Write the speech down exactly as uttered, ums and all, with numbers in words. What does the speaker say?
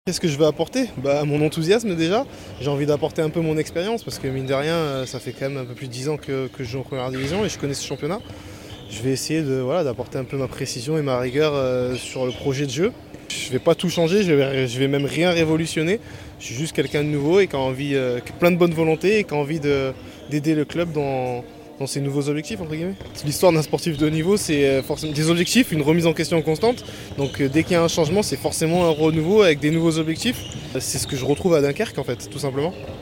Qu'est-ce que je veux apporter? Bah, mon enthousiasme déjà. J'ai envie d'apporter un peu mon expérience parce que mine de rien, ça fait quand même un peu plus de dix ans que, que je joue en première division et je connais ce championnat. Je vais essayer de, voilà, d'apporter un peu ma précision et ma rigueur euh, sur le projet de jeu. Je ne vais pas tout changer, je vais, je vais même rien révolutionner. Je suis juste quelqu'un de nouveau et qui a envie, euh, qui a plein de bonne volonté et qui a envie de, d'aider le club dans, dans ses nouveaux objectifs, entre guillemets. L'histoire d'un sportif de haut niveau, c'est forcément des objectifs, une remise en question constante. Donc euh, dès qu'il y a un changement, c'est forcément un renouveau avec des nouveaux objectifs. C'est ce que je retrouve à Dunkerque en fait, tout simplement.